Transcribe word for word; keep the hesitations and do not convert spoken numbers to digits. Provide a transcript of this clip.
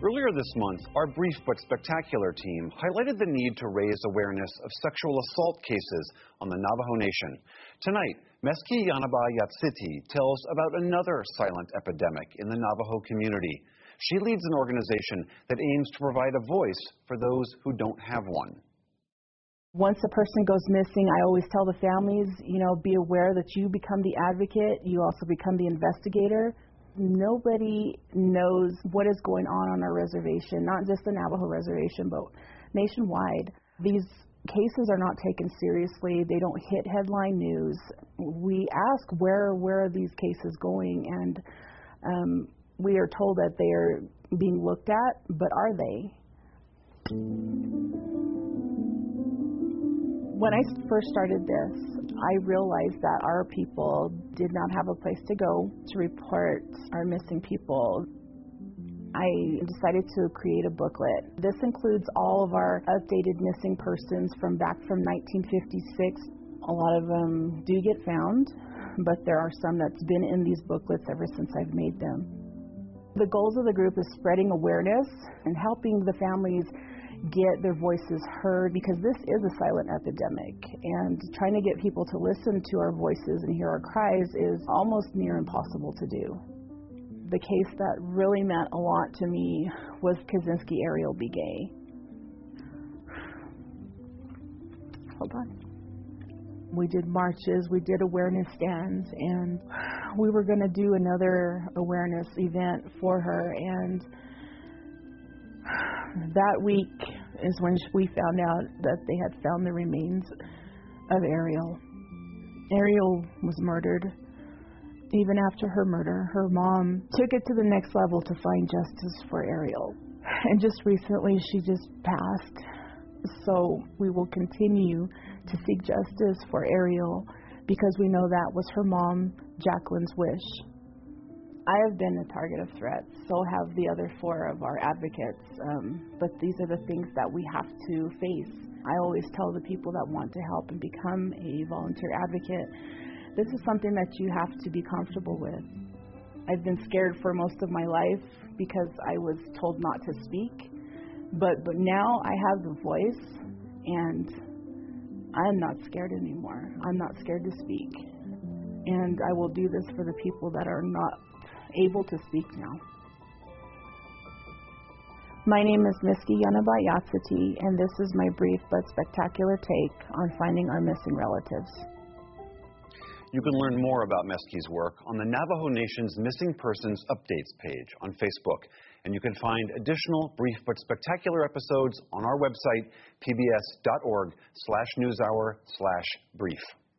Earlier this month, our brief but spectacular team highlighted the need to raise awareness of sexual assault cases on the Navajo Nation. Tonight, Meski Yanaba Yatsiti tells about another silent epidemic in the Navajo community. She leads an organization that aims to provide a voice for those who don't have one. Once a person goes missing, I always tell the families, you know, be aware that you become the advocate, you also become the investigator. Nobody knows what is going on on our reservation, not just the Navajo reservation, but nationwide. These cases are not taken seriously. They don't hit headline news. We ask where where are these cases going, and um, we are told that they are being looked at, but are they? When I first started this, I realized that our people did not have a place to go to report our missing people. I decided to create a booklet. This includes all of our updated missing persons from back from nineteen fifty-six. A lot of them do get found, but there are some that's been in these booklets ever since I've made them. The goals of the group is spreading awareness and helping the families get their voices heard, because this is a silent epidemic, and trying to get people to listen to our voices and hear our cries is almost near impossible to do. The case that really meant a lot to me was Kaczynski Ariel Begay. Hold on. We did marches, we did awareness stands, and we were going to do another awareness event for her, and that week is when we found out that they had found the remains of Ariel. Ariel was murdered. Even after her murder, her mom took it to the next level to find justice for Ariel. And just recently, she just passed. So we will continue to seek justice for Ariel, because we know that was her mom, Jacqueline's wish. I have been a target of threats, so have the other four of our advocates, um, but these are the things that we have to face. I always tell the people that want to help and become a volunteer advocate, this is something that you have to be comfortable with. I've been scared for most of my life because I was told not to speak, but, but now I have the voice, and I'm not scared anymore. I'm not scared to speak, and I will do this for the people that are not able to speak now. My name is Meski Yanaba Yatsiti, and this is my brief but spectacular take on finding our missing relatives. You can learn more about Meski's work on the Navajo Nation's Missing Persons Updates page on Facebook, and you can find additional brief but spectacular episodes on our website, pbs.org slash newshour slash brief.